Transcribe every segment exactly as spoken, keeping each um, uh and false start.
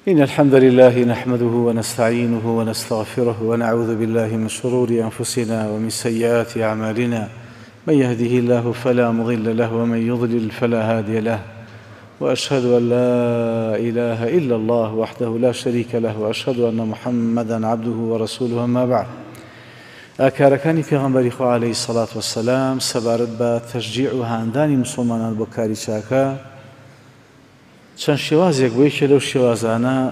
إن الحمد لله نحمده ونستعينه ونستغفره ونعوذ بالله من شرور أنفسنا ومن سيئات أعمالنا. من يهده الله فلا مضل له ومن يضلل فلا هادي له، وأشهد أن لا إله إلا الله وحده لا شريك له، وأشهد أن محمدًا عبده ورسوله. أما بعد، ئاکارەکانی پێغەمبەری خوا عەلەیهی سەڵات وەسەلام سەبارەت بە تەشجیع و هاندانی مسلمانان بۆ کاری چاکە چەند شێوازێک بۆ یەکێ لەو شێوازانە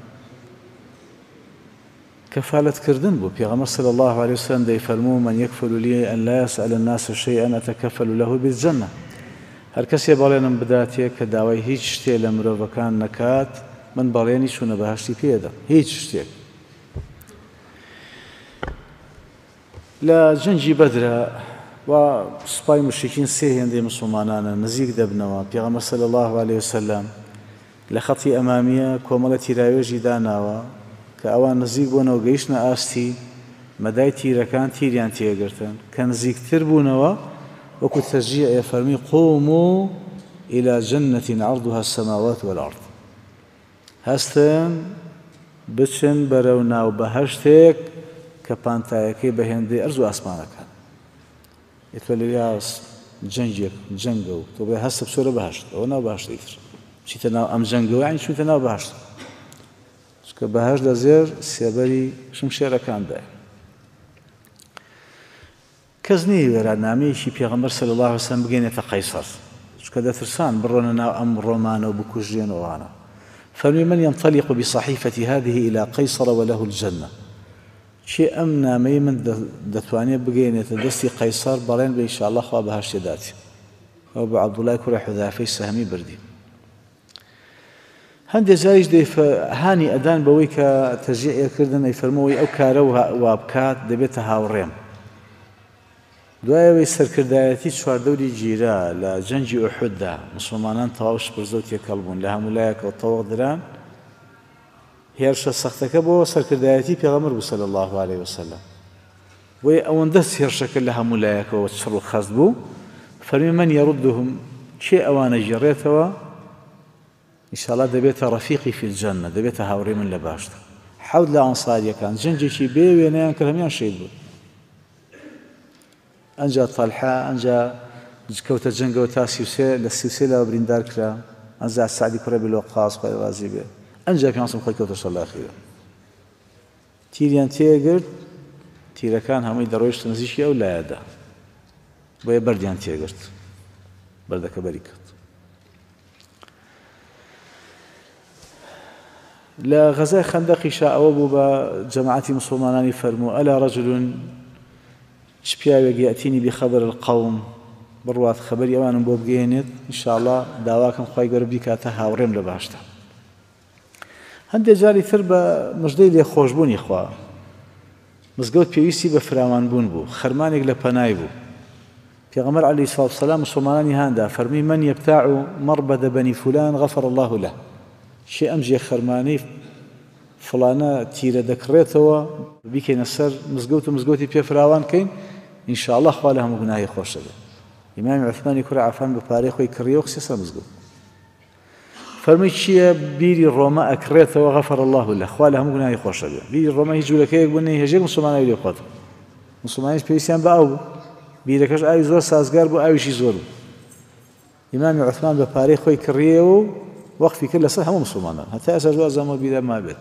کەفالەتکردن بوو. پێغەمبەر صلی الله علیه وسلم دەیفەرموو: من یەکفل لی ئەن لا یەسأل الناس شیئا ئەتەکەفل له بالجنة. هەر کەسێ بەڵێنم بداتێ کە داوای هیچ شتێ لە مرۆڤەکان نەکات، من بەڵێنی چوونە بەهەشتی پێدەم. هیچ شتێک. لە جەنگی بەدرە و سوپای مشرکین سێ هێندەی مسلمانانە نزیک دەبنەوە. پێغەمبەر صلی الله علیه وسلم لە خەڵی ئەمامیە کۆمەڵە تیراوێژی داناوە کە ئەوان نزیک بوونەوە گەیشتنە ئاستی مەدای تیرەکان تیریان تێگرتن کە نزیکتر بوونەوە وەکو تەشجیع ئەفەرمی: قوموا إلى جنة عرضها السماوات والأرض. هەستن بچن بەرەو ناو بەهەشتێک کە پانتایەکەی بە هێندەی ئەرز و ئاسمانەکان. ئێتوە لەویا جەنگێک جەنگە و تۆ بڵێ هەستە بچۆرە بەهەشت، ئەوە ناو بەهەشتێکی تر چیتە ناو ئەم جەنگەوە، یانی چوویتە ناو بەهەشت، چونکە بەهەشت لە زێر سێبەری شمشێرەکاندایە. کەس نییە وێرە نامەیەکی پێغەمبەر صلی الله علیه وسلم بگەێنێتە قەیسەر، چونکە دەترسان بڕۆنە ناو ئەم ڕۆمانە و بکوژێنەوەوانە. فەرمی: من ينطلق بصحيفة هذه إلى قيصر وله الجنة. چێ ئەم نامەی من دەتوانێت بگەێنێتە دەستی قەیسەر، بەڵێن بە ئینشاءالله خوا بەهەشتێ داتی. ئەو بە عەبدوڵای کوڕی حودایفەی سەهمی بردی. هەندێک جاریش هانی ئەدان بەوەی کە تەشجیعێکردن ئەیفەرمەوەی ئەو کارە وا بکات دەبێتە هاوڕێم. دوایەوەی سەرکردایەتی چواردەوری گیرا لە جەنگی ئوحوددا مسلمانان تەواو شپرزە و تێکەڵ بوون، لە هەموو لایەکەوە تەواو دران. هێرشە سەختەکە بۆ سەرکردایەتی پێغەمبەر بوو صلی الله علیه وسلم. بۆیە ئەوەندە هێرشەکە لە هەموو لایەکەوە چڕ و خەست بوو. فەرمی: من یەڕودهم، چێ ئەوانە ژێڕێتەوە ئینشاءالله دەبێتە ڕەفیقی فی الجەنە، دەبێتە هاوڕێی من لە باشتر. حەوت لە ئەنساریەکان جەنگێکی بێ وێنەیان کرد، هەموویان شەید بوون. ئەنجا تەڵحە ئەنجا کەوتە جەنگەوە تا سیوسێ لە سیوسێ لەوە بریندار کرا. ئەنجا سەعدی کوڕە بی وەقاص خوای ڕازی بێ. ئەنجا پێغەمبەر خۆی کەوتە شەلاخیوە، تیریان تێگرت، تیرەکان هەمووی دەڕۆیشتە نزیکی ئەو لایەدا، بۆیە بەردیان تێگرت، بەردەکە بەری کرد. لە غەزای خەندەقیشا ئەوە بوو بە جەماعەتی مسلمانانی فەرموو: ئەلا ڕەجولٌ، چ پیاوێک یەأتینی بخەبەر القەوم، بڕوات خەبەری ئەوانم بۆ بگەێنێت، ئینشاءالله داواکەم خوای گەورە بیکاتە هاوڕێم لە باشتە. هەندێک جاری تر بە مژدەی لێخۆشبوونی خوا مزگەوت پێویستی بە فراوانبوون بوو، خەرمانێک لە پەنای بوو. پێغەمبەر عەلەیهی سەڵات وسەلام مسلمانانی هاندا فەرمی: من یەبتاع مەڕبەدە بەنی فولان غەفەر الله له. چێ ئەم جێ خەرمانەی فڵانە تیرە دەکڕێتەوە بیکەینە سەر مزگەوت و مزگەوتی پێ فراوان کەین، ئینشاءالله خوا لە هەموو گوناهی خۆش دەبێت. ئیمامی عوسمانی کوڕی عەفان بە پارەی خۆی کڕیەوە خستە سەر مزگەوت. فەرمی: چییە؟ بیری ڕۆمە ئەکرێتەوە غەفەر الله له، خوا لە هەموو گوناهی خۆش دەبێت. بیری ڕۆمە هیچ جوولەکەیەک بوو نەی هێژێک مسلمانەوەی لێ بخواتەوە. مسلمانیش پێویستیان بە ئاو بوو، بیرەکەش ئاوی زۆر سازگار بوو، ئاویشی زۆر بوو. ئیمامی عوسمان بە پارەی خۆی کڕیەوە و وەقفی کرد لەسەر هەموو مسلمانان، هەتا ئێستا زۆر زەمە بیرە مابێت.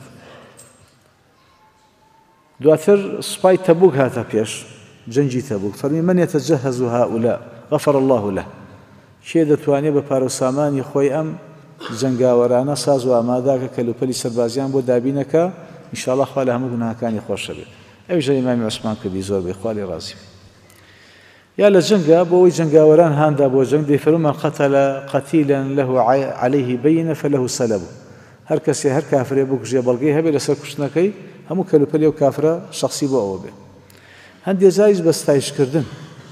دواتر سوپای تەبوک هاتە پێش، جەنگی تەبوک. فەرمی: من یەتەجەهەز هؤلاء غەفەر الله له. کێ دەتوانێت بە پارە و سامانی خۆی ئەم جەنگاوەرانە ساز و ئاماداکە کەلوپەلی سەربازیان بۆ دابینەکە، ئینشاءالله خوا لە هەموو گوناهەکانی خۆش دەبێت. ئەویش ئیمامی عوسمان کردی زۆر بێ، خوا لێ ڕازی بێت. یا لە جەنگە بۆ ئەوەی جەنگاوەران هاندا بۆ جەنگ دەیفەرموو: من قەتەل قەتیلا له عەلەیه بەینە فەلەه سەلەبه. هەر کەسێ هەر کافرێ بکوژێ بەڵگەی هەبێ لەسەر کوشتنەکەی، هەموو کەلوپەلی ئەو کافرە شەخسی بۆ ئەوە بێ. هەندێک جاریش بە ستایشکردن.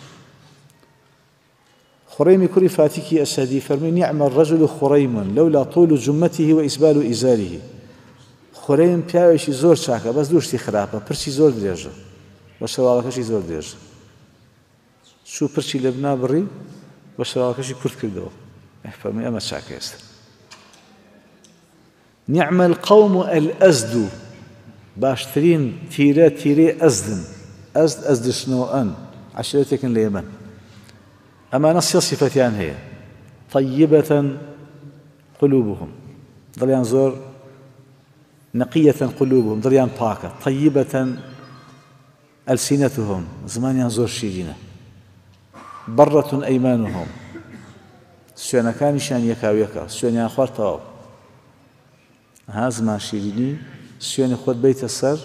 خڕەیمی کوڕی فاتیکی ئەسەدی فەرمی: نعم الرجل خڕەیم لولا طول جمته وإسبال إزاره. خڕەیم پیاوێکی زۆر چاکە، بەس دووشتی خراپە، پرچی زۆر درێژە و شەواڵەکەشی زۆر درێژە. چوو پرچی لە بنا بڕی بە شەواڵەکەشی کورت کردەوە. فەرمی: ئەمە چاکە ئێستا. نعم القوم الأزد باشترين تيرا تيري أزدن أزد أزد شنوءا عشيرتك اليمن أما نص صفتان هي طيبة قلوبهم ضليان زور نقية قلوبهم ضليان باكة طيبة ألسنتهم زمان ينزور شيرين برة أيمانهم سوێنەکانی شان یەکاویەکە سوێنیان خوارتەوە ها زمان شیرینی سوێنی خۆت بەیتە سەر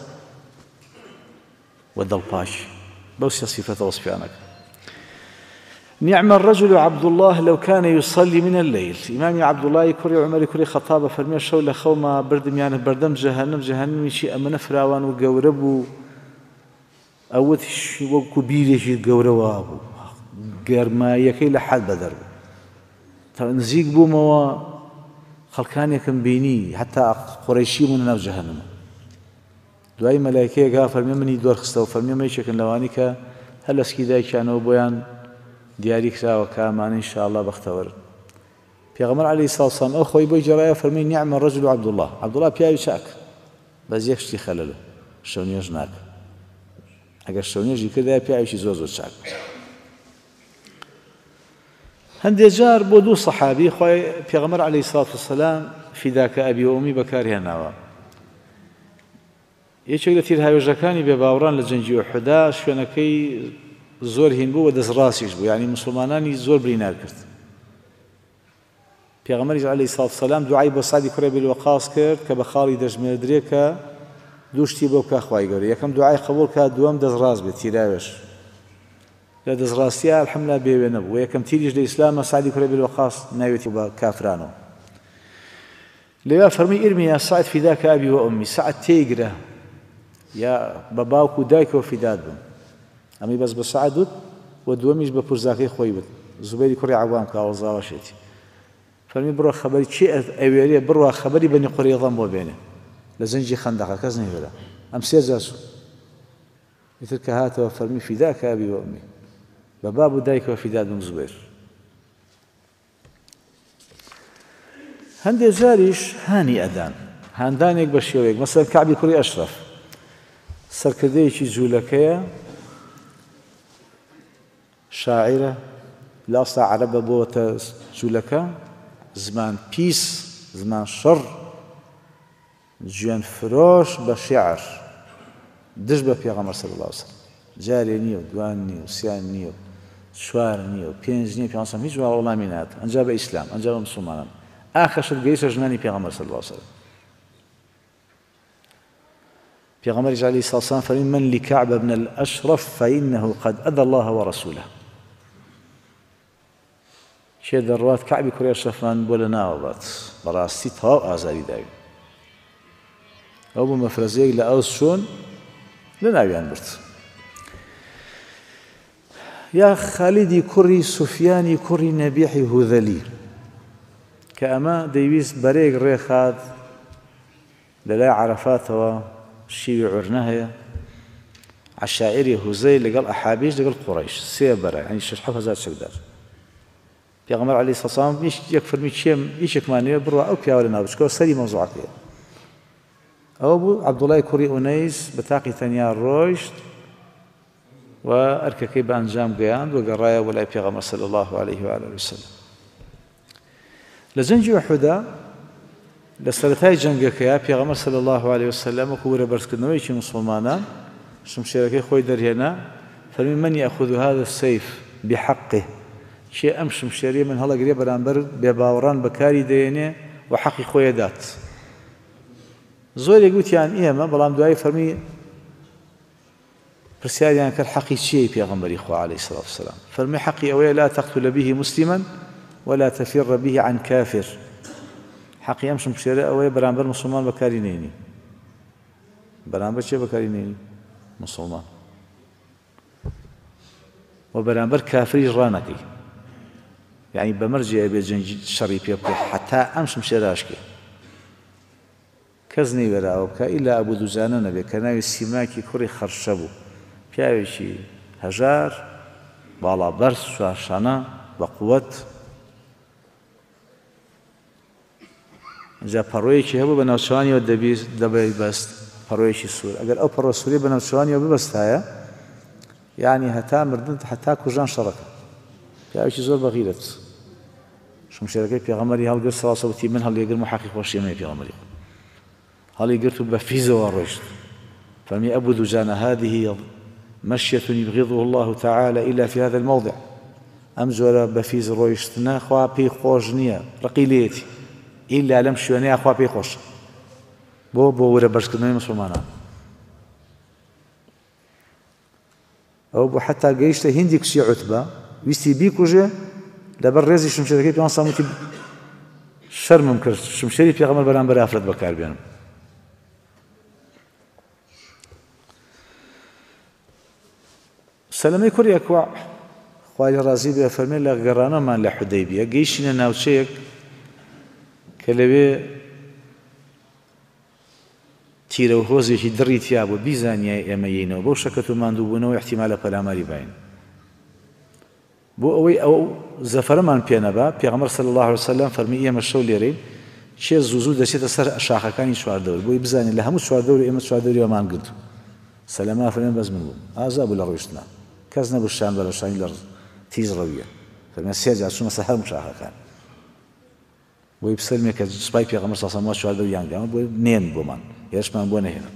و دڵپاش بەو سێ صیفەتە وەسفیانەکە نعم الرجل عبد الله لو كان يصلي من الليل إمامي عبد الله كوري عمر كوري خطاب فرمي شو لخوما بردم يعني بردم جهنم جهنم شيء أمن فراوان وجوربو أول شيء وكبير شيء جوروا غير ما يكيل لحد بدر نزيق بو موا خلقان يكن بيني حتى قريشي من ناو جهنم دعاي ملائكة قال فرمي مني دور خستو فرمي ما يشكن لوانيك هل اسكي داي كانوا بيان دياري كسا وكامان إن شاء الله بختور پیغمبر عليه الصلاة والسلام أو خوي بوي جرايا فرمي نعم الرجل عبد الله عبد الله بياوي شاك بس يكشتي خلله شونيج ناك اگر شونيج كده بياوي شي زوزو شاك هندي جار بودو صحابي خوي پیغمبر عليه الصلاة والسلام فداك أبي وأمي بكارها ناوا يشك لتير هاي وجكاني بباوران لجنجي وحدا شوينكي زور هين بو ودز راسيش بو يعني مسلماناني زور برينار كرت پیغمبر عليه الصلاة والسلام دعاي بو سعدي كري بالوقاص كرت كبخالي دجمير دريكا دوشتي بو كاخواي قوري يكم دعاي قبول كا دوام دز راس بتيراوش لا دز راسيا الحمد لله بيوي نبو ويكم تيريج لإسلام سعدي كري بالوقاص ناويتي بكافرانو لذا فرمي ارمي يا سعد فداك أبي وأمي سعد تيقرة يا باباوك ودايك وفداد بن أمي بس بسعدت ودوميش بپرزاكي خوي بد زبيري كري عوام كاوزا وشيتي فرمي بروا خبري شيء أويري بروا خبري بني قريظان بو بينه لزنجي خندقة كزني بلا أم سيرجاسو يترك هاته وفرمي فداك أبي وأمي بباب دايك وفداد بن زبير هندي جاريش هاني أدان هاندانيك بشيويك مثلا كعبي كري أشرف سركديشي جولكيا شاعرة لا أصلا عربة بوتا جولكا زمان بيس زمان شر جيان فروش بشعر دش ببيغمبر صلى الله عليه وسلم جاري نيو دوان نيو سيان نيو شوار نيو بينج نيو بيانسان هيج والله مينات أنجاب إسلام أنجاب مسلمان آخر شد جيش جناني بيغمبر صلى الله عليه وسلم پیغمبر عليه الصلاة والسلام فرمي من لكعب بن الأشرف فإنه قد أذى الله ورسوله شيء دروات كعب كري أشرف من بولنا وبات براستي تاو آزاري داوي أو بمفرزيك لأوز شون لناويان برت يا خالدي كري سفياني كري نبيحي هذلي كأما ديويس بريق ريخاد للا عرفاته شيء عرناها عشائري هزيل لقال أحابيش لقال قريش سيبرا يعني شحف هزار شقدار پیغمبر عليه الصلاة والسلام مش يكفر مش شيء يشك ماني بروا أو كياولنا بشكو سري موضوعك أو أبو عبد الله كوري أنيس بتاقي ثانية رويشت وأرككي بأنجام قيان وقرايا ولا پیغمبر صلى الله عليه وآله وسلم لزنجي وحدا لسرتاي جنگك يا پیغمبر صلى الله عليه وسلم وكبر برسكنوي شي مسلمانان شمشيركي خوي درينا فرمي من ياخذ هذا السيف بحقه شيء امش مشيري من هلا قريب برانبر بباوران بكاري دينه وحقي خوي دات زول يقول يعني ايه ما بلام دعاي فرمي برسيال يعني كالحقي شيء پیغمبر اخو عليه الصلاه والسلام فرمي حقي اوي لا تقتل به مسلما ولا تفر به عن كافر حقي أمشي مشتري أوي برانبر مسلمان بكاري نيني برانبر شيء بكاري نيني مسلمان وبرانبر كافري رانكي يعني بمرجع بجنج شريف يبقى حتى أمشي مشتري أشكي كزني برا أو كإلا أبو دوزانا نبي كناوي السماكي كوري خرشبو بياوي شي هجار بالا برس شواشانا بقوة جا پەڕۆیەکی هەبوو بە ناوچەوانیەوە دەبێت بەست پەڕۆیەکی سوور ئەگەر ئەو پەڕۆ سووری بە ناوچەوانیەوە ببەستایە یعنی هەتا مردن هەتا کوژان شەڕەکە پیاوێکی زۆر بەغیرەت شمشێرەکەی پێغەمبەری هەڵگرت سەڵا سەوتی من هەڵیەگرم و حەقی خۆشیەمەی پێغەمبەری هەڵی گرت و بە فیزەوە ڕۆیشت فەرمی ئەبو دوجانە هذه مشية يبغضه الله تعالى إلا في هذا الموضع ئەم جۆرە بەفیز ڕۆیشتنە خوا پێی خۆش نییە ڕقی لێتی ئیلا لەم شوێنەیە خوا پێی خۆش بۆ بۆ وەرە بەشکردنەوەی موسڵمانان ئەو بۆ حتا گەیشتە هیندی کچی عوتبە ویستی بیکوژێ لەبەر ڕێزی شمشێرەکەی پێوان ساموتی شەرمم کرد شمشێری پێغەمبەر بەرامبەر ئافرەت بەکاربێنم سەلەمەی کوڕی ئەکوع خوای ڕازی بێ فەرمێ لە گەڕانەمان لە حودەیبیە گەیشتینە ناوچەیەک کە لەوێ تیرە و هۆزێکی دڕی تیا بوو بیزانیای ئێمە یینەوە بەو شەکەت و ماندووبوونەوە احتیمالە پەلاماری باین بۆ ئەوەی ئەو زەفەرەمان پێنەبا پێغەمبەر صلی الله علیه وسلم فەرمی ئێمە شەو لێرەین چێ زوو زوو دەچێتە سەر شاخەکانی چواردەور بۆی بزانین لە هەموو چواردەور ئێمە چواردەوریەمان گرت سەلەما فەرمێ بەس من بووم ئازا بوو لە ڕۆیشتنە کەس نەبوو شان بە لەشانی لە تیژ ڕەویە فەرمێ سێ جار چوونە سەر هەموو شاخەکان بۆی بسەلمێ کە سوپای پێغەمبەر صلی الله علیه وسلم چواردەوریان گەیاند بۆی نێن بۆمان هێرشمان بۆ نەهێنن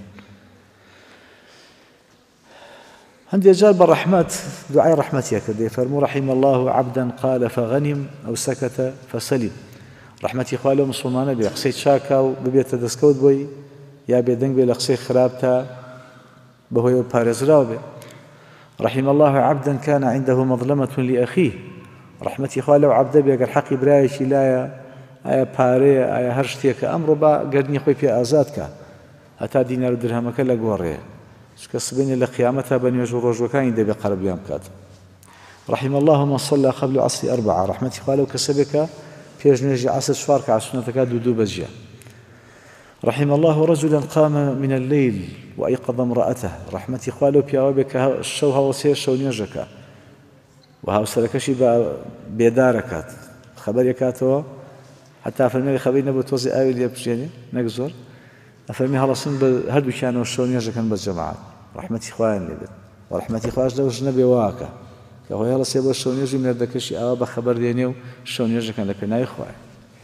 هەندێک جار بە ڕەحمەت دوعای ڕەحمەتیە کردێ فەرموو رحم الله عبدا قال فغنم أو سكت فسلم ڕەحمەتی خوا لەو موسڵمانە بێ قسەی چاکا و ببێتە دەستکەوت بۆی یا بێدەنگ بێ لە قسەی خراپ تا بەهۆی پارێزراو بێ رحم الله عبدا كان عنده مظلمة لأخيه ڕەحمەتی خوا لەو عەبدە بێ ئەگەر حەقی برایەکی لایە ئایا پارەیە ئایا هەر شتێکە ئەمڕۆ با گەردنی خۆی پێ ئازاد کە هەتا دینار و درهەمەکە لە گۆڕێ چکە سبینێ لە قیامەتە بە نوێژ و ڕۆژوەکانی دەبێ قەرەبیان بکات رحم الله من صلى قبل عصر أربعة ڕەحمەتی خوا لەو کەسە بێ کە پێش نوێژی عەسر چوار کە سونەتەکە دوو دوو بەجێ رحم الله رجلا قام من الليل وأيقظ امرأته ڕەحمەتی خوا لەو پیاوە بێ کە شەو هەوڵسێ شەو نوێژەکە و هاوسەرەکەشی بێدارەکات خەبەرێکاتەوە حتا فەرمێ خەبەری نەبوو تۆزی ئاوی لێ بژێنێ نەک زۆر ئەفەرمی هەڵەسن بە هەردووکیانەوە شەو نوێژەکەن بە جەماعەت ڕەحمەتی خوایان لێ بێت و ڕەحمەتی خوای لەو ژنە بێ واکە کە خۆی هەڵەسێ بۆ شەو نوێژی مێردەکەشی ئاوا بە خەبەر دێنێ و شەو نوێژەکەن لە پێناوی خوای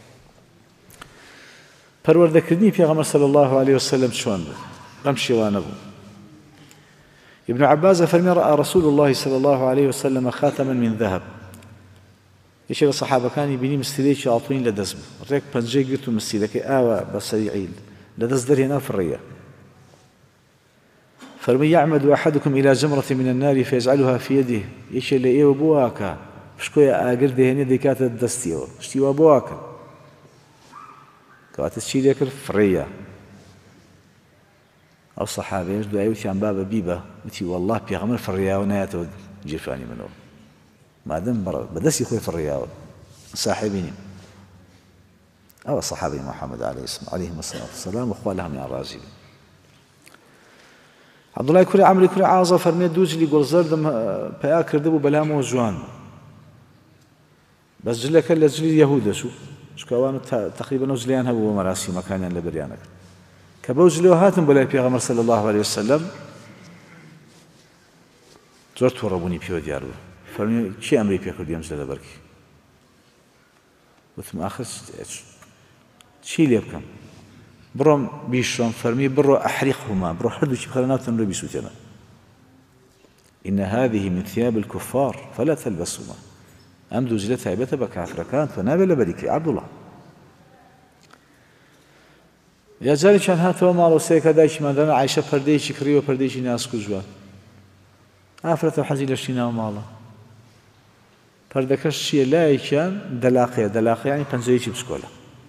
پەروەردەکردنی پێغەمبەر صلی الله عليه وسلم چۆن بوو بەم شێوانە بوو ابن عباس فەرمێ رأى رسول الله صلى الله عليه وسلم خاتما من ذهب یەکێک لە سەحابەکانی بینی مستیلەیەکی ئاڵتوین لە دەست بوو ڕێک پەنجەی گرت و مستیلەکەی ئاوە بە سەریعی لە دەست دەرهێنا فڕێیە فەرمووی يعمد أحدكم إلى جمرة من النار فيجعلها في يده یەکێ لە ئێوە بۆ واکە پشکۆیە ئاگر دەهێنێ دەیکاتە دەستیەوە شتی وا بۆ واکە کەواتە چی لێ کرد فڕێیە ئەو سەحابەیەش دوایی وتیان با بە بیبە وتی وەڵڵا پێغەمبەر فڕێیاوە نایەتەوە جێفانی منەوە مادەم بەدەستی خۆی فڕێیاوە ساحێبی نیم ئەوە سەحابەی محەممەد عەلەیهیم السەلام وەسەلام و خوا لە هەموویان ڕازی بێ عەبدوڵای کوڕی عەمری کوڕی عازە فەرمێ دوو جلی گوڵزەردم پەیا کردبوو بەلامەوە جوان بەس جلەکە لە جلی یەهوودە چوو چکە ئەوان تەقریبەن ئەو جلیان هەبوو بۆ مەراسیمەکانیان لە بەریانەکە کە بەو جلەوە هاتم بەلای پێغەمبەر صلی الله عليه وسلم زۆر تووڕەبوونی پێوە دیار بوو فەرمی چی ئەمری پێکردی ئەم جلە لەبەرکی وتم ئاخر چی لێ بکەم بڕۆم بیشۆم فەرمی بڕۆ ئەحریقهما بڕۆ هەردووکی بخەرە ناو تەنورە بیسووتێنە إن هذه من ثياب الكفار فلا تلبسوها ئەم دوو جلە تایبەتە بە کافرەکان تۆ نابێت لەبەریکەی عەبدوڵڵا یا جارێکیان هاتەوە ماڵەوە سەیەکە دایکیمان دەنا عایشە پەردەیەکی کڕیوە پەردەیەکی ناسک و جوان ئافرەتە حەزی لە شتی ناو ماڵە پەردەکەش چییە لایەکیان دەلاقەیە دەلاقە یانی پەنجەیەکی بچکۆلە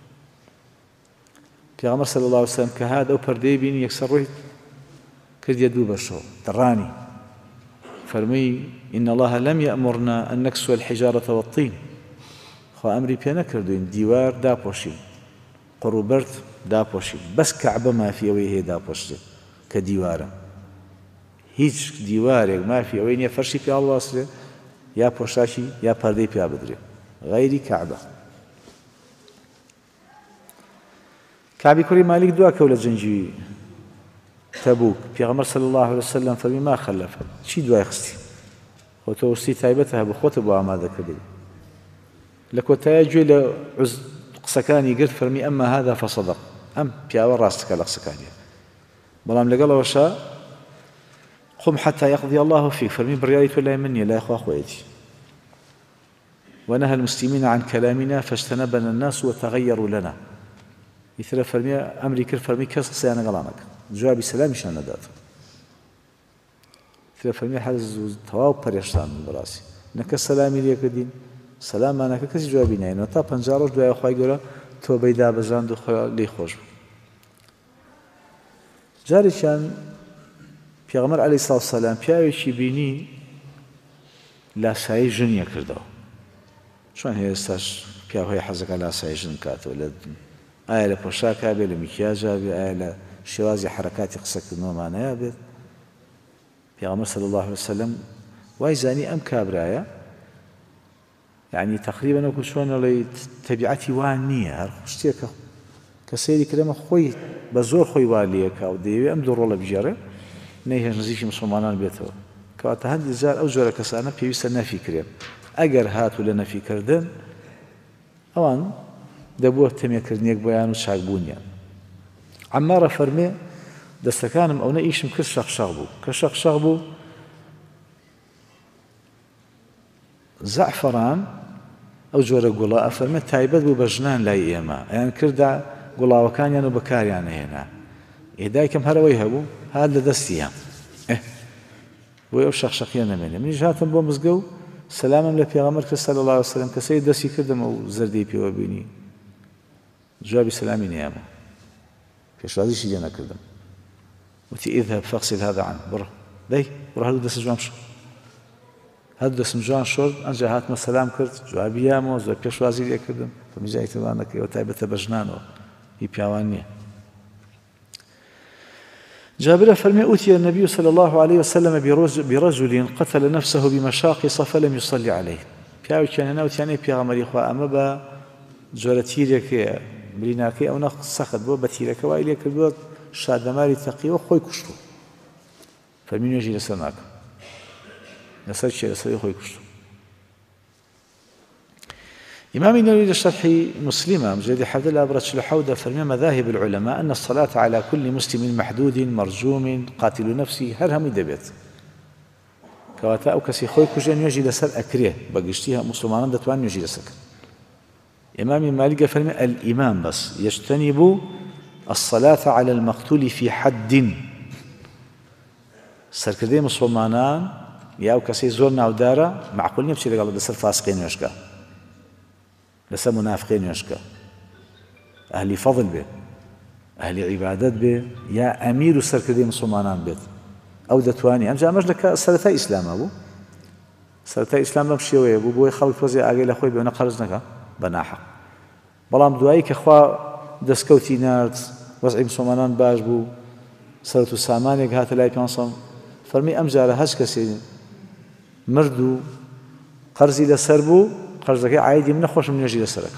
پێغەمبەر صلی الله عليه وسلم کە هات ئەو پەردەی بینی یەکسەر ڕووی کردیە دوو بەشەوە دڕانی فەرمووی إن الله لم يأمرنا أن نكسو الحجارة والطين خوا ئەمری پێ نەکردوین دیوار داپۆشین قڕ و بەرد داپۆشین بەس کەعبە مافی ئەوەی هەیە داپۆشرێت کە دیوارە هیچ دیوارێک مافی ئەوەی نییە فەرشی پێ هەڵواسرێ یا پۆشاکی یا پەردەی پیا بدرێ غەیری کەعبە كعبي كوري مالك دوا كولة جنجي تبوك پیغمبر صلى الله عليه وسلم فرمي ما خلف شي دوا يخستي وتوستي تايبتها بخوت ابو عماده كبير لك وتاجي لعز قسكاني قلت فرمي اما هذا فصدق ام بياور راسك على قسكاني بلام لقال وشا قم حتى يقضي الله فيك فرمي بريايت ولا مني لا يا اخو اخويتي ونهى المسلمين عن كلامنا فاجتنبنا الناس وتغيروا لنا مثل فرمي امري كل فرمي كسر سيانا قلانك جوابي سلامي شان ندات مثل فرمي حرز تواب بريشتان براسي نك سلامي ليك دين سلام انا كسي جوابي ناين تا پنجاروش دوای خوای گورا تو بيدا بزاند خو لي خوش جاري كان پیغمبر علیه الصلاه والسلام پیاوێکی بینی لاسایی ژنیە کردەوە چۆن هێستاش پیاوەی حەزەکە لاسایی ژن کاتەوە لە ئایا لە پۆشاکا بێت لە میکیاژا بێت ئایا لە شێوازی حرەکاتی قسەکردنەوەمانەیە بێت پیغمبر صلی الله عليه وسلم وای زانی ئەم کابرایە یعنی تقریبا وەکو چۆنەڵێ تەبیعەتی وان نییە هەر شتێکە کە سەیری کردەمە خۆی بە زۆر خۆی وا لێکا و دەیەوێت ئەم دوو ڕۆڵە بژێڕێ نەیهێش نزیکی مسلمانان بێتەوە کەواتە هەندێک جار ئەو جۆرە کەسانە پێویستە نەفیکرێن ئەگەر هاتوو لە نەفیکردن ئەوان دەبووە تەمێکردنێک بۆیان و چاکبوونیان عەمارە فەرمێ دەستەکانم ئەوەنە ئیشم کرد شەقشەق بوو کە شەقشەق بوو زەعفەران ئەو جۆرە گوڵە ئەفەرمێت تایبەت بوو بە ژنان لای ئێمە ئەیان کردا گوڵاوەکانیان و بەکاریان هێنا ئێدایکەم هەرەوەی هەبوو هات لە دەستیان بۆی ئەو شەقشەقیە نەمێنێ منیش هاتم بۆ مزگە و سەلامم لە پێغەمبەر کرد صلی الله علیه وسلم کەسەی دەستی کردم و زەردەی پێوە بینی جوابی سەلامی نەیەمە پێشوازیشی لێ نەکردم وتی اذهب فاغسل هذا عنه بڕە دەی بڕە هەردوو دەست جوان شۆ هەردوو دەستم جوان شۆرد ئەنجا هاتمە سەلام کرد جوابی یامەوە زۆر پێشوازی لێ کردم فەرمی جا ئیتیبار نەکەی ئەوە تایبەتە بە ژنانەوە هی پیاوان نییە جابر فرمي أوتي النبي صلى الله عليه وسلم برجل قتل نفسه بمشاقص فلم يصلي عليه پیاوی كان ناوتیانی پیغمبری خوا ئەمە بە جۆرە تیرێکەیە بریناکەی ئەو نەخ سەخت بۆ بە تیرەکە وای لێ کردووە شادەماری تەقیەوە خۆی کوشتووە فەرمی نوێژی لەسەر ناکەم لەسەر چیە لەسەری خۆی کوشتووە إمام النووي لشرح مسلمة مجلد حفظ الأبرج الحودة فرمي مذاهب العلماء أن الصلاة على كل مسلم محدود مرجوم قاتل نفسه هرهم دبيت كواتا أو كسي خوي كجان يجي لسر أكريه بقشتيها مسلمان دتوان يجي لسر إمام مالك فرمي الإمام بس يجتنب الصلاة على المقتول في حد سركردي مسلمانان يا أو كسي زورنا ودارا معقول نبشي لقال دسر فاسقين يشكا لسا منافقين يشكا أهل فضل به أهل عبادت به يا أمير سركردي مسلمانان بيت أو دتواني أمجا مجلك سرطة إسلام أبو سرطة إسلام بمشيوه أبو بوي خلق توزي أقل أخوي بيونا قرزنك بناحق بلام دوائي كأخوا دسكوتي نارد وضعي مسلمانان باش بو سرطة سامانيك هات لاي بيانصم فرمي أمجا لهاش كسي مردو قرزي لسربو قرزەکەی عایدی من نەخۆشم نوێژی لەسەرەکە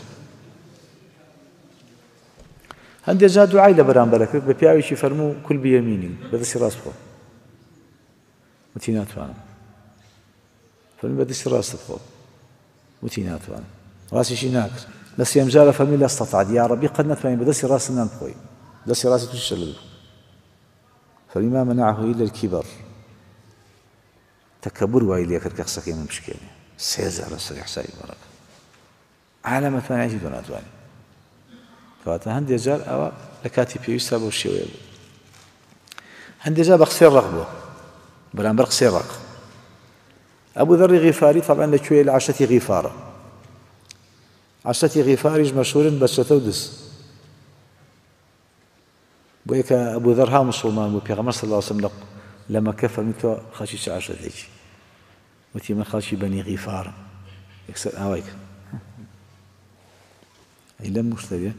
هەندێک جا دوعای لە بەرامبەرە کرد بە پیاوێکی فەرموو کول بیەمینی بەدەستی ڕاست بخۆ وتی ناتوانم فەرمی بەدەستی ڕاستت بخۆ وتی ناتوانم ڕاستیشی ناکرد لە سێم جارە فەرمی لە ئەستەطعت یا ڕەبی قەت ناتوانین بەدەستی ڕاست نان بخۆی دەستی ڕاستی تووشی شەلە بوو فەرمی ما منعه إلا الكبر تەکەببور وای لێ کرد کە قسەکەی من بشکێنێ سێزار لەسەری حسابی بەڕەکە عالەمە توانایەتی تۆ ناتوانێت کەواتە هەندێک جار ئەوە لە کاتی پێویستە بەو شێوەیە بوو هەندێک جار بە قسەی ڕق بووە بەرامبەر قسەی ڕق ئەبوو ذەڕی غیفاری تەبعەن لەکوێیە لە عەشەتی غیفارە عەشەتی غیفاریش مەشهورن بە چەتە و دز بۆیە کە ئەبوو ذەڕ ها موسڵمان بوو پێغەمبەر صلی الله علیه وسلم لە مەکە فەرمی تۆ خەڵکی چ عەشەتێکی وتي من خالشي بني غفار يكسر هوايك أي لم مشتري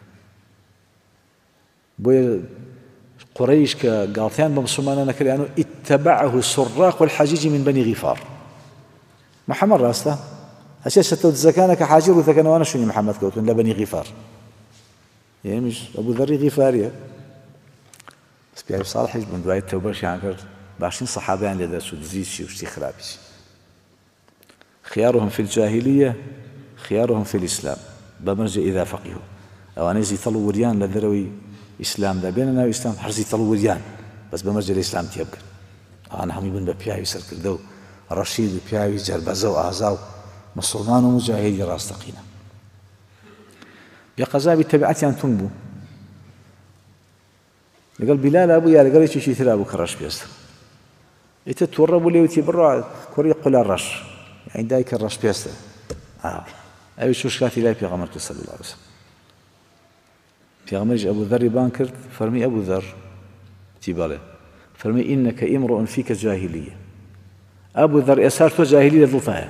بويا قريش كقاطيان بمسلمان أنا كلي أنه اتبعه السراق والحجيج من بني غفار محمد راسته هسه ستود زكانك حاجر وثكنا وأنا شنو محمد كوتون لبني غفار ئێمەش ئەبوو ذەڕی غیفاریە بەس پیاوی ساڵحیش بوون دوای تەوبەشیان کرد باشترین سەحابەیان لێ دەچوو دزی چی و شتی خراپی خيارهم في الجاهلية خيارهم في الإسلام بمرجع إذا فقهوا ئەوانەی زیتەڵ و وریان لە دەرەوەی ئیسلامدا بێنە ناو ئیسلام هەر زیتەڵ و وریان بەس بەمەرجە لە ئیسلام تێبکەن ئەوانە هەمووی بن بە پیاوی سەرکردە و ڕەشید و پیاوی جەربەزە و ئازا و مسلمان و مجاهیدی ڕاستەقینە بێقەزابی تەبیعەتیان تونگ بوو لەگەڵ بیلالا بوو یا لەگەڵ هیچێکی ترا بوو کە ڕەش پێستر ئیتر تووڕە بوو لێوتی بڕوا کوڕی قولا ڕەش یعنی دایکە ڕەش پێستە ئەوی چۆش کاتی لای پێغەمبەر کرد صلی الله علیه وسلم پێغەمبەریش ئەبوو ذەڕی بان کرد فەرمی ئەبوو ذەڕ تی بەڵێ فەرمی ئینەکە ئیمڕۆئون فیکە جاهیلیە ئەبوو ذەڕ ئێستا تۆ جاهیلی لە دڵتایە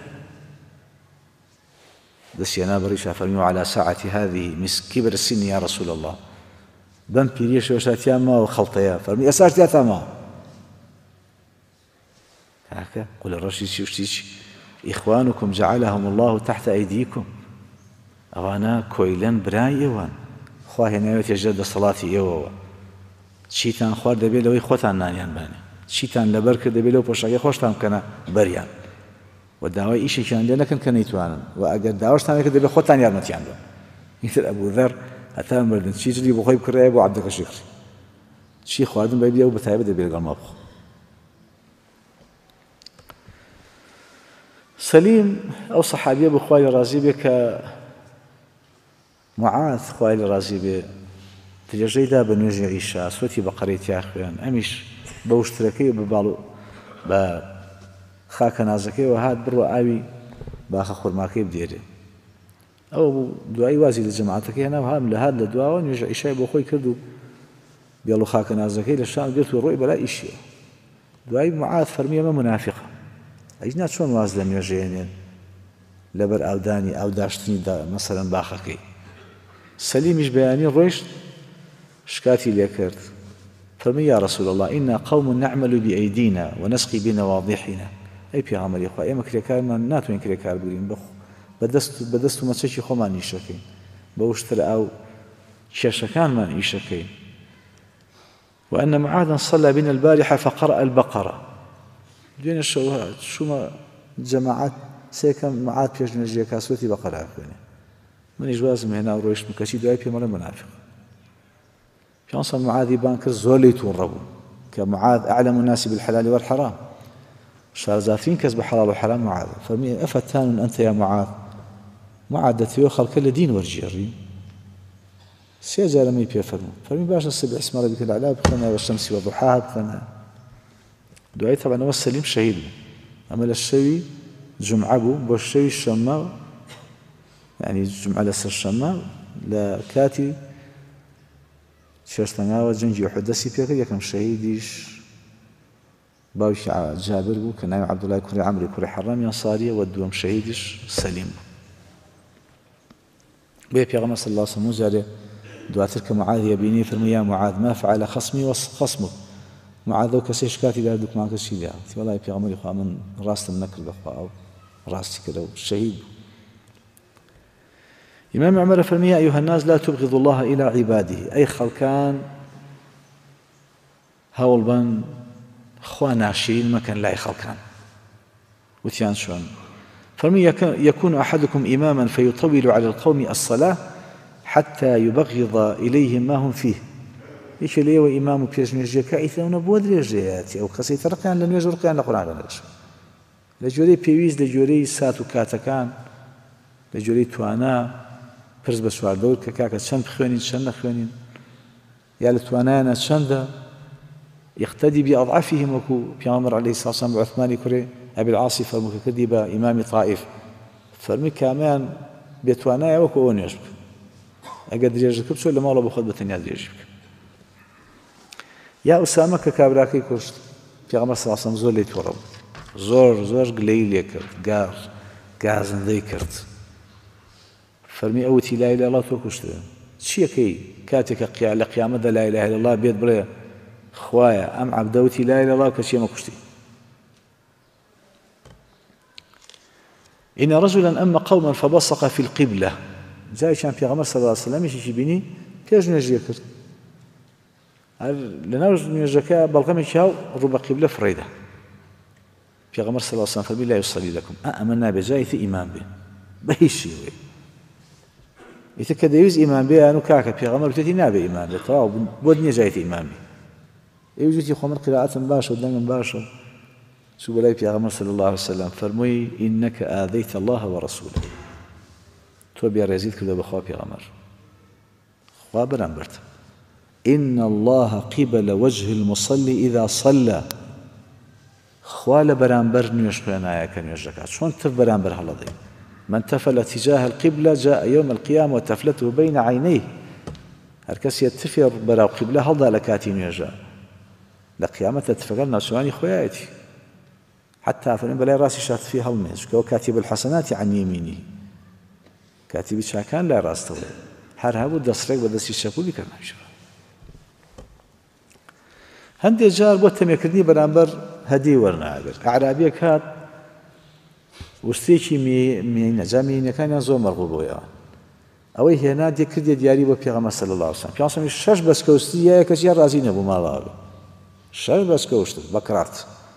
دەستیەنا بەڕیشا فەرمی وعلى ساعة هذه مس كبر السن يا رسول الله بەم پیرێشەوە شاتیان ماوە خەڵتەیە فەرمی ئێستاش تیا ماوە کاکە قولە ڕەشی چی و شتی چی إخوانكم جعلهم الله تحت أيديكم ئەوانە کۆیلەن برای ئێوان خوا هێناوێت ێژە دەسەڵاتی ئێوەوە چیتان خوارد دەبێت لەوەی خۆتان نانیان بانێ چیتان لەبەر کرد دەبێت لەو پۆشاکی خۆشتان بکەنە بەریان و داوای ئیشێکیان لێ نەکەن کە نەیتوانن و ئەگەر داواشتان کرد دەبێت خۆتان یارمەتیان بن ئیتر ئەبوو ذەڕ هەتا مردن چی جلی بۆ خۆی بکڕایە بۆ عەبدەکەشی کڕی چی خواردن بە بیا و بەتایبەت دەبێت لەگەڵ ما بخۆ سەلیم ئەو سەحابیە بە خوای ڕازی بێ کە معاذ خوای لە ڕازی بێ درێژەیدا بە نوێژی عیشا سوەتی بەقەرەی تیا خوێن ئەمیش بە وشترەکەی بە باڵ بە خاکە نازەکەیەوە هات بڕوە ئاوی باخە خورماکەی بدێرێ ئەوە بوو دوایی وازی لە جەماعەتەکەی هێنا و هام لە هات لە دواوە نوێژە عیشای بۆ خۆی کرد و بێڵ و خاکە نازەکەی لە شان گرت و ڕۆی بەلای ئیشیە دوایی معاذ فەرمی ئەمە منافقە ئەینا چۆن واز لە نوێژێنێن لەبەر ئاودانی ئاوداشتنی مەسەلەن باخەکەی سەلیمیش بەیانی ڕۆیشت شکاتی لێ کرد فەرمی یا رسول الله إنا قوم نعمل بأيدينا ونسقي بنواضحنا ئەی پێغەمبەری خوا ئێمە کرێکارمان ناتوانین کرێکار بگرین بەدەست و مەچەکی خۆمان ئیشەکەین بە وشتر ئاو کێشەکانمان ئیشەکەین وأن معاذا صلى بنا البارحة فقرأ البقرة دوێنێ شەو چوومە جەماعەت سێکەم معاد پێش نوێژیەکە سوەتی بەقەرا خوێنێ منیش وازم هێنا و ڕۆیشتم کەچی دوای پێمەڵێ منافق پیانسە معادی بان کرد زۆر لی تووڕە بوو کە معاد أعلم الناس بالحلال والحرام شارەزاترین کەس بە حەڵاڵ و حەرام معاد فەرمی ئەفەتان أنت يا معاد معاد دەتەوێت خەڵکە لە دین وەرجێڕی سێ جارەمەی پێ فەرموو فەرمی باشە سبع اسم ربك الأعلى بخوێنە والشمس وضحاها بخوێنە دوای تەبەنەوە سەلیم شەهید بوو ئەمە لە شەوی جمعە بوو بۆ شەوی شەمە یعنی جمعە لەسەر شەمە لە کاتی شێشتەنگاوە جەنگی ئوحود دەستی پێکرد یەکەم شەهیدیش باوکی جابر بوو کە ناوی عەبدوڵای کوڕی عەمری کوڕی حەڕام ئەنساریە و دووەم شەهیدیش سەلیم بوو بێ پێغەمبەر صلی الله علیه وسلم جارێ دواتر کە معاذ یەبینی فەرمووی یا معاذ ما فعل خصمي وخصمك معاذ و کەسێ شکاتی لا دوکمانکە چی لێ تی وەڵای پێغەمبەری خوا من ڕاستم نەکرد بەخوا ئەو ڕاستی کردە و شەهید بوو إمام عمر فرمي يا أيها الناس لا تبغضوا الله إلى عباده أي خلقان هول بان خوا ناشرين مكان لا خلقان وتيان شون فرمي يكون أحدكم إماما فيطول على القوم الصلاة حتى يبغض إليهم ما هم فيه إيش اللي هو إمام بيش نجيك إذا نبود رجياتي أو قصي ترقيان لن يجر قيان القرآن لنش لجوري بيويز لجوري ساتو كاتكان لجوري توانا پرس بە سواردەوت کە کاکە چەند بخوێنین چەند نەخوێنین یا لە توانایانە چەندە یقتەدی بأضعافهم وەکو پێغەمبەر عەلەیهی سڵاو وسەلام بە عوثمانی کوڕی ئەبی العاسی فەرمووکە کردی بە ئیمامی طائف فەرمی کامیان بێتوانایە وەکو ئەوە نوێژ بکە ئەگەر درێژەکە بچۆ لە ماڵەوە بە خۆت بەتەنیا درێژی بکە یا ئوسامە کە کابراکەی کوشت پێغەمبەر صلی الله عەلەیهی وسەلەم زۆر لێی تووڕە بوو زۆر زۆر گلەیی لێ کرد گاز گازندەی کرد فەرمی ئەوتی لا إله إلا الله تۆ کوشتە چیەکەی کاتێکە لە قیامەتدا لا إله إلا الله بێت بڵێ خوایە ئەم عەبدەوتی لا إله إلا الله کە چیەمە کوشتی إن رجلا أما قوما فبصق في القبلة جاء شان في غمر صلى الله عليه وسلم يشي بيني پێش نوێژیە کرد لەناو نوێژەکە بەڵغەمێکی هاو ڕوو بە قیبلە فڕێدا پێغەمبەر صلی الله علیه و سلم فەرمی لا یصلی لەکم ئەمە نابێ جایەتی ئیمان بێ بە هیچ شێوەیە ئیتر کە دەویست ئیمان بێ یان و کاکە پێغەمبەر وتێتی نابێ ئیمان بێ تەواو بۆ نییە جایەتی ئیمان بێ ئێوە وتی خۆ من قیرائەتم باشە و دەنگم باشە چوو بەلای پێغەمبەر صلی الله علیه و سلم فەرمووی ئینەکە ئاذەیتە الله وەڕەسوولە تۆ بێڕێزیت کردە بەخوا پێغەمبەر خوا بەرامبەرتە إن الله قبل وجه المصلي إذا صلى خوا لبرامبر نوێژ خوێنایە کە نوێژ دەکات چۆن تف بەرامبەر هەڵەدەی من تفل تجاه القبلة جاء يوم القيامة وتفلته بين عينيه هەر کەسێ تفێ بەراو قیبلە هەڵدا لە کاتی نوێژە لە قیامەتە تفەکە ناوچوانی خۆیەتی حتى فەرمێن بەلای ڕاستی شاتفی هەڵمێ چونکە کاتیب الحەسەناتی عن یەمینی کاتیبی چاکان لای ڕاستەوە هەر هەبوو دەستڕێک بە دەستی چەپوو بیکردناویشەوە هەندێک جار بۆ تەمێکردنی بەرامبەر هەدیە وەرناگرت ئەعرابیەک هات وشتێکی مێینە جا مێینەکانیان زۆر مەرغوب بۆیەوە ئەوەی هێنا دێ کردێ دیاری بۆ پێغەمبەر صلی الله علیه و سلم پێغەمبەر شەش بەسکەوستی یایە کەسیان ڕازی نەبوو ماڵاوە شەش بەسکەوشت بەکڕات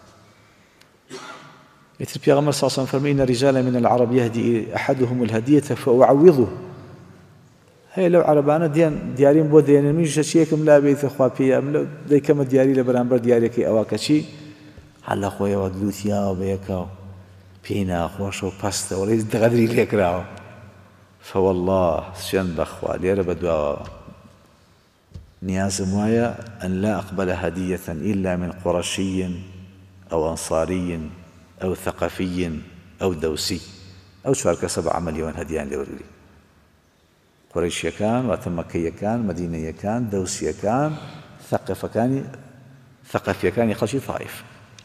ئیتر پێغەمبەر صلی الله علیه و سلم فەرمووی إن رجالا من العرب يهدي أحدهم الهدية فأعوضه هەیە لەو عەرەبانە دێن دیاریم بۆ دێنێ منیش هەچیەکم لا بێتە خوا پێیە دەیکەمە دیاری لە بەرامبەر دیارێکی ئەوە کەچی هەر لە خۆیەوە دلوتیاوە بەیەکەوە پێی ناخۆشە و پەستە وەڵی دەغەدری لێکراوە فوالله سوێن بەخوا لێرە بەدواوە نیازم وایە أن لا أقبل هدية إلا من قرشي أو أنصاري أو ثقفي أو دوسي أو چوار کەسە بە عەمەلیەوەن هەدیان لێوەرگری قڕیشیەکان واتە مەکەیەکان مەدینەیەکان دەوسیەکان ثەقەفەکانی ثەقەفیەکانی خەڵکی تائیف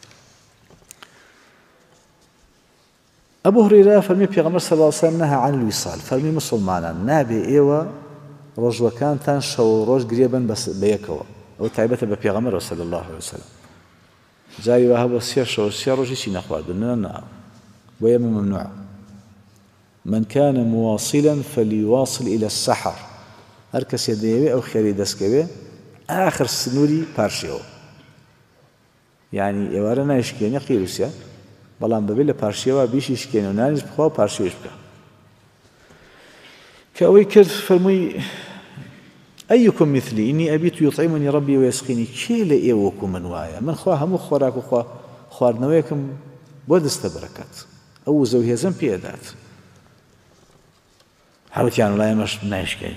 ئەبوو هورەیرە فەرمی پێغەمبەر صلی الله علیه و سلم نهى عن الوصال فەرمی موسڵمانان نابێ ئێوە ڕۆژوەکانتان شەو و ڕۆژ گرێ بن بەیەکەوە ئەو تایبەتە بە پێغەمبەر صلی الله علیه و سلم جاری وا هەبوو سێ شەو سێ ڕۆژ هیچی نەخواردن نە بۆ ئێمە مەمنوعە من كان مواصلا فليواصل إلى السحر هر کەسێ دەیەوێ ئەو خێری دەستکەوێ ئاخر سنووری پارشێەوە یعنی ئێوارە نایشکێنێ قیروسە بەڵام بەبێ لە پارشێوە بیشی شکێنە و نانیش بخوا و پارشێوش بکە کە ئەوەی کرد فەرمووی ئەیکم مثلی ئینی ئەبیت یوطعمنی ربی ویسقینی کێ لە ئێوە وەکو من وایە من خوا هەموو خۆراک و خوا خواردنەوەیەکم بۆ دەستە بەرەکەت ئەو وزە و هێزەم پێدات حوتیان وڵای ئەمەش نایشکەین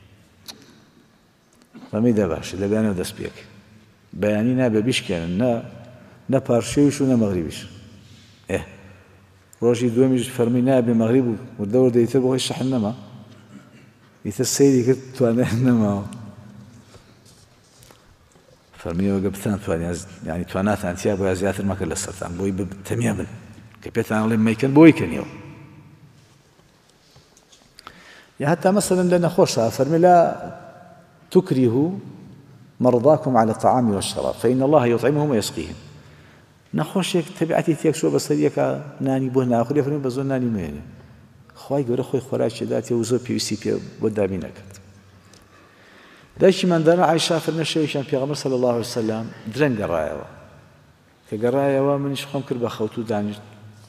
فەرمی دەباشە لەبیانەوە دەست پێک بەیانی نابێ بیشکێنن نە پارشێویش و نە مەغریبیش ئێ ڕۆژی دووەمیش فەرمی نابێ مەغریب و وردەوردە ئیتر بۆ خۆی شەحن نەما ئیتر سەیری کرد توانای نەماوە فەرمیەوە گە بتان توانیان یعنی تواناتان تیا بۆ زیاتر مەکە لە سەرتان بۆی تەمیا بن کە پێتان ئەڵێ مەیکەن بۆی کەنیەوە یا حتى مثلا لنا خوشها فرمي لا تكرهوا مرضاكم على الطعام والشراب فإن الله يطعمهم ويسقيهم نخوشك تبعتي تيك شو بسريك ناني بو ناخذ فرمي بزون ناني مين خواي گەورە خۆی خۆراکی داتی و زۆر پێویستی پێ بۆ دابی نەکرد دایکی مندانە عایشا فەرمێ شەوێکیان پێغەمبەر صلی الله علیه و سلم درەنگ گەڕایەوە کە گەڕایەوە منیش خۆم کرد بە خەوت و دانیشت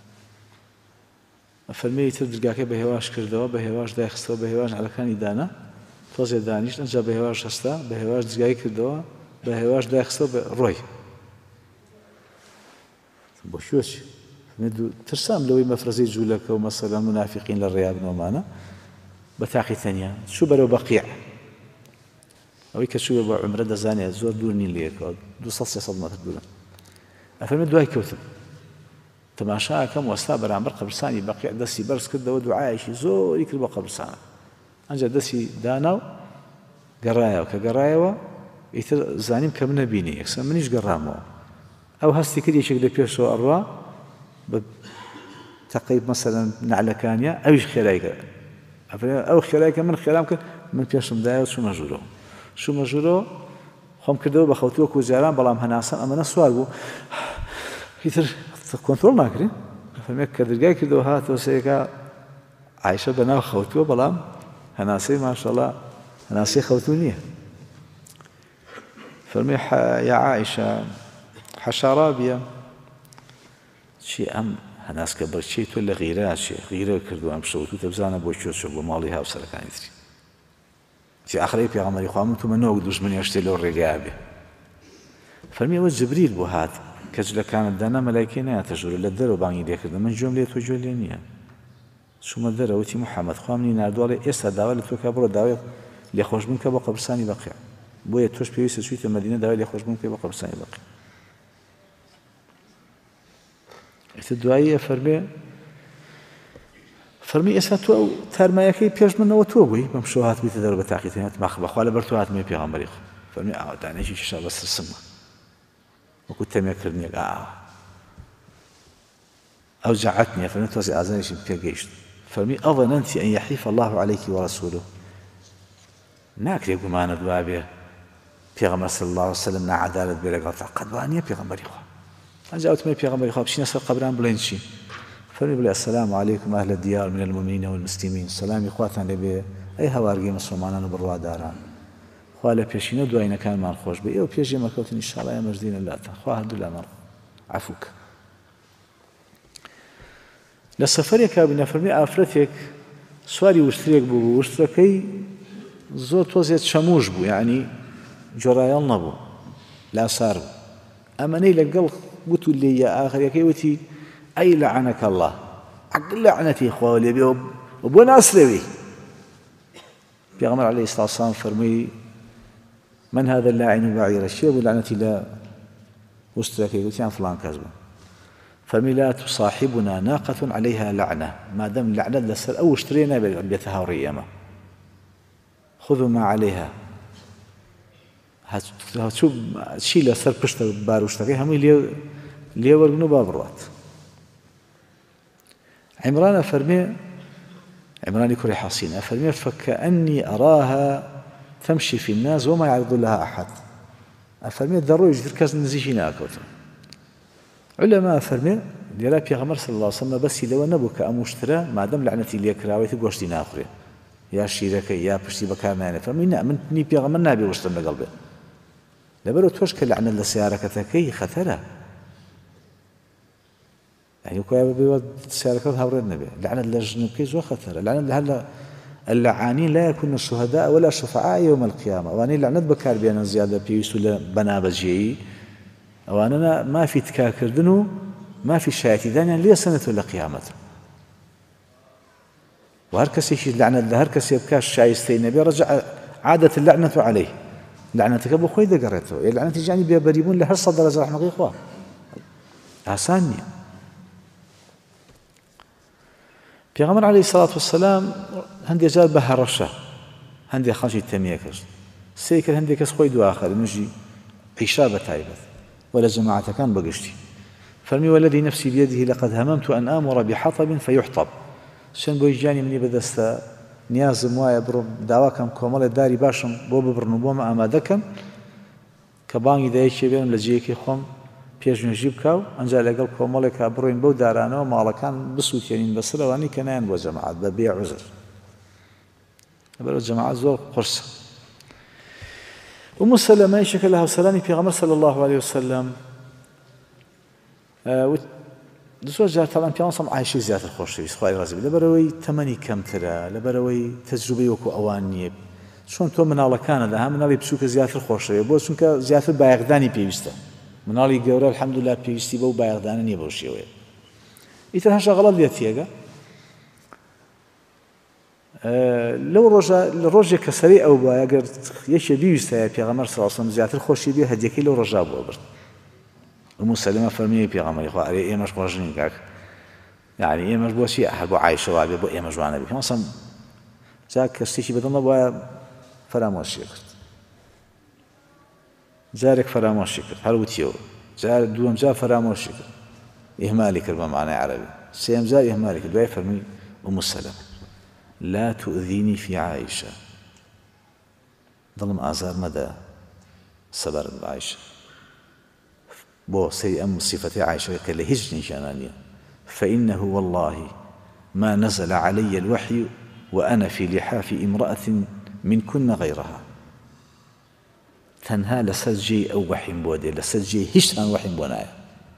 فەرمێ ئیتر دورگاکەی بە هێواش کردەوە بە هێواش دایخستەوە بە هێواش عەلەکانی دانا تۆزێ دانیشت ئەنجا بە هێواش هەستا بە هێواش دزگای کردەوە بە هێواش دایخستەوە ڕۆی بۆ شوێچ ترسام لەوەی مەفرەزەی جوولەکە و مەسەلەن منافقین لە ڕێیا بنەوەمانە بە تاقی تەنیا چوو بەرەو بەقیع ئەوەی کە چووە بۆ عومرە دەزانێت زۆر دوور نین لێکەوە دوو سەد سێ سەد مەتر دوورە ئەفەرمێ دوای کەوتم تەماشاکەم وەستا بەرامبەر قەبرستانی بەقیع دەستی بەرز کردەوە دوعایەکی زۆری کرد بۆ قەبرستانە ئەنجا دەستی دانا و گەڕایەوە کە گەڕایەوە ئیتر زانیم کە من نەبینی یەکسەر منیش گەڕامەوە ئەو هەستی کرد یەکێک لە پێشەوە ئەڕوا بە تەقەیب مەسەلەن نعلەکانیە ئەویش خێرای کرد ئەو خێرای کە من خێرام کرد من پێشم دایەوە چوومە ژوورەوە چوومە ژوورەوە خۆم کردەوە بە خەوتووەکو جاران بەڵام هەناسەم ئەمەنە سوار بوو ئیتر کۆنتڕۆڵ ناکرێ فەرمێ کە دەرگای کردەوە هاتەوە سەیەکە عایشە بەناو خەوتووە بەڵام هەناسەی ماشەڵڵا هەناسیە خەوتوو نییە. فەرمووی یا عائیشە حەشارا بێ چی ئەم هەناسکە بەرچەی تۆ لە غیرە چێ غیرە کردو ئەم شەوت و تەبزانە بۆ کوێ چۆ بۆ ماڵی هاوسەرەکانی تری چی ئاخرەی پێغەمبەری خوا من تومە نەوەک دوژمنی شتێ لەو ڕێگایە بێ. فەرمی ئەوە جبریل بۆ هات کە جلەکانت دانا مەلایکەی نایەتە ژوورە لە دەرەوە بانگی لێکردن من گوێم لێ تۆ گوێ لێ نییە. چوومە دەرەوە وتی محەممەد خوا منی ناردووەڵێ ئێستا داوا لە تۆ کە بڕۆ داوای لێخۆشبوون کە بۆ قەبرستانی بەقیع بۆیە تۆش پێویستە چوویتە مەدینە داوای لێخۆشبوون کە بۆ قەبرستانی بەقیع. ئێستا دواییە فەرمێ فەرمی ئێستا تۆ ئەو تارمایەکەی پێش منەوە تۆ بووی بەم شەو هاتبوویتە دەرەوە بە تاقیتێنێت بەخوا لەبەر تۆ هاتمێ پێغەمبەری خوا. فەرمی ئاوا دانێکی شیشا بەسەر سمە وەکو تەمێکردنێک ئاوا ئەو جەعەتنیە فەرمی تۆزی ئازارێکی پێگەیشت. فەرمی ئەظەنەنتی ئەن یەحیف الله عەلەیکی وەرەسوولوه ناکرێ گومانت وابێ پێغەمبەر صلی الله علیه وسلم نەعەدالەت بێ لەگەڵتا قەت وانییە پێغەمبەری خوا ئەنجا وتمەی پێغەمبەری خوا بچینە سەر قەبران بڵێن چی؟ فەرمی بڵێ السلام عەلەیکم ئەهل الدیار من المؤمنین والمسلمین سەلامی خواتان لێبێ ئەی هەوارگەی مسلمانان و بڕواداران خوا لە پێشینە دوایینەکانمان خۆش بێ ئێوە پێش ئێمەکەوتن ئینشاءڵڵا ئێمەش دینە لاتان خوا هەردوو لامان عەفووکە. لە سەفەرێکا بووینە فەرمی ئافرەتێک سواری وشترێک بوو وشترەکەی زۆر تۆزێت چەموش بوو یعنی جۆرایەڵ نەبوو لاسار بوو ئەمەنەی لەگەڵ گوت و لێیە ئاخەریەکەی وتی ئەی لەعەنەکە الله عەقل لەعنەتی خوا لێبێ و بۆ ناسرەوی. پێغەمبەر عەلەیهی سڵاتو وسەلام فەرمووی من هذا اللاعن بعيرة شێ بوو لەعنەتی لە وشترەکەی وتیان فڵان کەس بوو. فەرمی لا تصاحبنا ناقة عليها لعنة مادام لعنەت لەسەر ئەو وشترێ نابێت بێتە هاوڕێی ئێمە خذوا ما عليها هەچوو چی لەسەر پشتە باروشتەکەی هەمووی لێ وەرگن و با بڕوات. عیمرانە فەرمێ عیمرانی کوڕی حەسینە فەرمێ فكأني أراها تمشي في الناس وما يعرض لها أحد ئەفەرمێ دەڕۆی تر کەس نزیکی ناکەوتن. علەما فەرمێ لێرا پێغەمبەر صلی الله علیه وسلم بەسی لەوە نەبوو کە ئەم وشترە مادەم لەعنەتی لێکراوێتی گۆشتی ناخورێ یا شیرەکەی یا پشتی بەکار نایێنێت. فەرمی نا من نی پێغەمبەر نابێ وشتم لەگەڵ بێ لەبەرەوە تۆش کە لەعنەت لە سیارەکەتەکەی خەتەرە يعني وكا بيود سياركات هاورين النبي لعن اللجنكي زو خطر لعن هلا اللعانين لا يكونوا شهداء ولا شفعاء يوم القيامة واني لعنت بكار بيانا زيادة بيوسو لبنا بجي وانا ما في تكاكر دنو ما في شايتي دانيا ليه سنة ولا قيامته وهركس يشي لعنة لهركس يبكاش شايستي النبي رجع عادة اللعنة عليه لعنتك ابو خوي دقرته لعنتي جاني بيبريبون لهر صدر رجع رحمه اخوان اسانيه پیغمبر علیه الصلاة والسلام هندی جار به هرشه هندی خانشی تمیه کرد سعی کرد هندی کس خوی دو آخر نجی عشاء بتایبت ولا جماعت کان بگشتی فرمی والذی نفسی بیده لقد هممت ان آمر بحطب فيحطب شن بوی جانی منی بدستا نیازم وای برو دعوا کم کامل داری باشم بو ببرنو بو ما آماده کم کبانی دایچه بیم لجیه کی خم پیش نجیب کاو انجا لقل کاملک بروین بو دارانو مالکان بسوتیانین بسروانی کنان بو جماعت ببيع عذر بلو جماعت زور قرص ام سلمة شكلها وسلامي پیغمبر صلى الله عليه وسلم دسوا جار طبعا پیغمبر عايشه زیات خوشوي خوای رازي لبروي ثمني كم ترى لبروي تجربه وكو اوانيه شلون تو منالکان ده هم منالی بسوک زیات خوشوي بو چونکه زیات بایغدانی پیوسته منالی گەورە الحەمدولله پێویستی بەو بایەغدانە نییە بەو شێوەیە ئیتر هەشە غەڵەت لێت تێگە لەو ڕۆژە لە ڕۆژێک کە سەرەی ئەو بووە ئەگەر یەکێ بیویستایە پێغەمبەر صلی الله علیه وسلم زیاتر خۆشی بێ هەدیەکەی لەو ڕۆژە بۆ برد ئومو سەلەمە فەرمیێ پێغەمبەری خوا ئەرێ ئێمەش خۆش نین کاک یعنی ئێمەش بۆ چی بۆ عایشە وا بێ بۆ ئێمە جوانە بێ پێغەمبەر جا کە شتێکی بەدڵ نەبووە فەرامۆشی کرد جارێک فەرامۆشی کرد هەر وتیەوە جار دووەم جار فەرامۆشی کرد ئیهمالی کرد بە معنای عەرەبی سێم جار ئیهمالی کرد دوای فەرمووی ئومو سەلەمە لا تؤذيني في عائشة ظلم آزار مدى سبر عائشة بو سي أم صفة عائشة كالهجن جانانية فإنه والله ما نزل علي الوحي وأنا في لحاف امرأة منكن غيرها تەنها لەسەر جێی ئەو وەحیم بۆ دێ لەسەر جێی هیچتان وەحیم بۆ نایە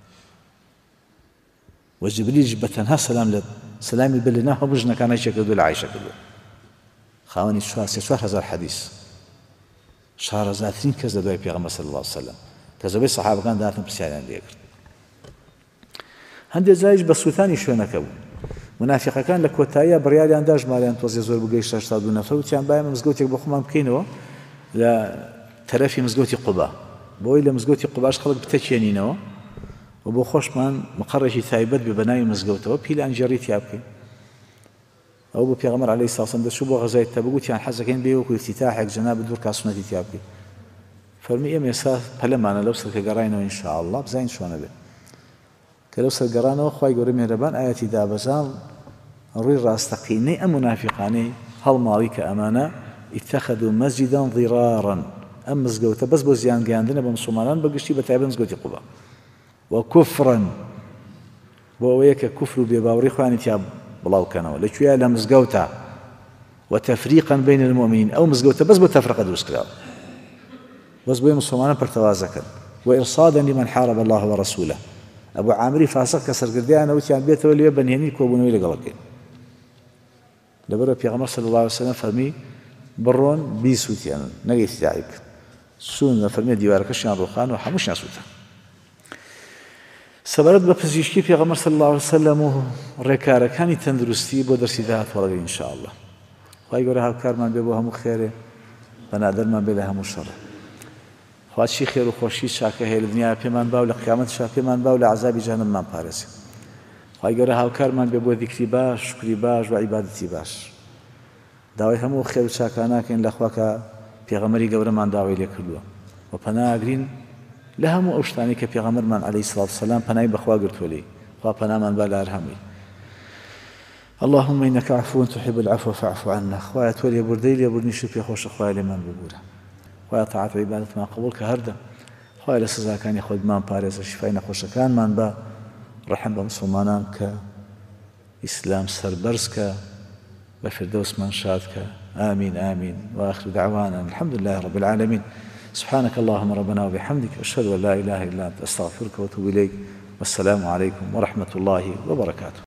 و جبریل بە تەنها سەلام لە سەلامی بە لە ناو هەموو ژنەکانی چێکردو لە عایشە کردو خاوەنی چوار سێ چوار هەزار حەدیث شارەزاترین کەس لە دوای پێغەمبەر صلی الله علیه وسلم کە زۆربەی سەحابەکان داهاتن پرسیاریان لێ کرد هەندێک جاریش بە سووتانی شوێنەکە بوو منافقەکان لە کۆتاییە بڕیاریاندا ژمارەیان تۆزێ زۆر بگەیشتە هەشتاد و دوو نەفەر وتیان با ئێمە مزگەوتێک بۆ خۆمان بکەینەوە لە تەرەفی مزگەوتی قوبا بۆی لە مزگەوتی قوباش خەڵک بتەچێنینەوە و بۆ خۆشمان مقڕێکی تایبەت بێ بە ناوی مزگەوتەوە پیلانجێڕی تیا بکەین ئەو بۆ پێغەمبەر عەلەیهی سڵاو سەلام دەچوو بۆ غەزای تەبوک وتیان حەزەکەین بێ وەکو ئیفتیتاحێک جەناب دوور کاسوونەتی تیا بکەین فەرمی ئێمە ئێستا پەلەمانە لەو سەرکە گەڕاینەوە ئینشاءالله بزانین چۆنە بێت کە لەو سەرگەڕانەوە خوای گەورە مێهرەبان ئایەتی دابەزاڵ ڕووی ڕاستەقینەی ئەم منافقانەی هەڵماڵی کە ئەمانە اتخذوا مسجدا ضرارا ئەم مزگەوتە بەس بۆ زیانگەیاندنە بە مسلمانان بەگشتی بە تایبەت مزگەوتی قوبا وكفرا بۆ ئەوەیە کە کوفر و بێباوەڕی خۆیانی تیا بڵاوکەنەوە لەکوێیە لە مزگەوتە وتەفریقا بین المؤمنین ئەو مزگەوتە بەس بۆ تەفرقە دروست کراوە بەس بۆیە مسلمانان پڕتەوازەکەن وإرصادا لمن حارب الله ورسوله ئەبوو عامری فاسق کە سەرگردیانە وتیان بێتەوە لێ بەنهێنی کۆبوونەوەی لەگەڵەکەین لەبەرەوە پێغەمبەر صلی الله عليه وسلم فەرمی بڕۆن بیسووتیان نەگەیشتی داعیک سوون فەرمیە دیوارەکەشیان ڕوخان و هەمووشیان سووتە سەبارەت بە پزیشکی پێغەمبەر صلی الله عليه وسلم و ڕێکارەکانی تەندروستی بۆ دەرسی داهات وەڵەگەی ئینشاءالله خوای گەورە هاوکارمان بێ بۆ هەموو خێرێ بەنادەرمان بێ لە هەموو شەڕێ خوا چی خێر و خۆشی چاکە هەیە لە دنیا پێمان با و لە قیامەتشا پێمان با و لە عەزابی جەهەنەممان پارێزێ خوای گەورە هاوکارمان بێ بۆ ذیکری باش شکری باش و عیبادەتی باش داوای هەموو خێر و چاکە ناکەین لەخوا کە پێغەمبەری گەورەمان داوای لێ کردووە و پەناگرین لە هەموو ئەو شتانی کە پێغەمبەرمان عەلەیهی سڵاو وسەلام پەنای بەخوا گرتووە لێی خوا پەنامان با لە هەر هەمووی اللهم إنك عفو تحب العفو فاعف عنا خوایە تۆ لێبوردەی لێبوردنیش و پێخۆشە خوایە لێمان ببوورە خوایە تاعات و عیبادەتمان قبوڵ کە هەردەم خوایە لە سزاکانی خۆت بمان پارێزە شیفای نەخۆشەکانمان بە ڕەحم بە مسلمانان کە ئیسلام سەربەرز کە بە فردەوسمان شاد کە آمين آمين وآخر دعوانا الحمد لله رب العالمين سبحانك اللهم ربنا وبحمدك أشهد أن لا إله إلا أنت أستغفرك وأتوب إليك والسلام عليكم ورحمة الله وبركاته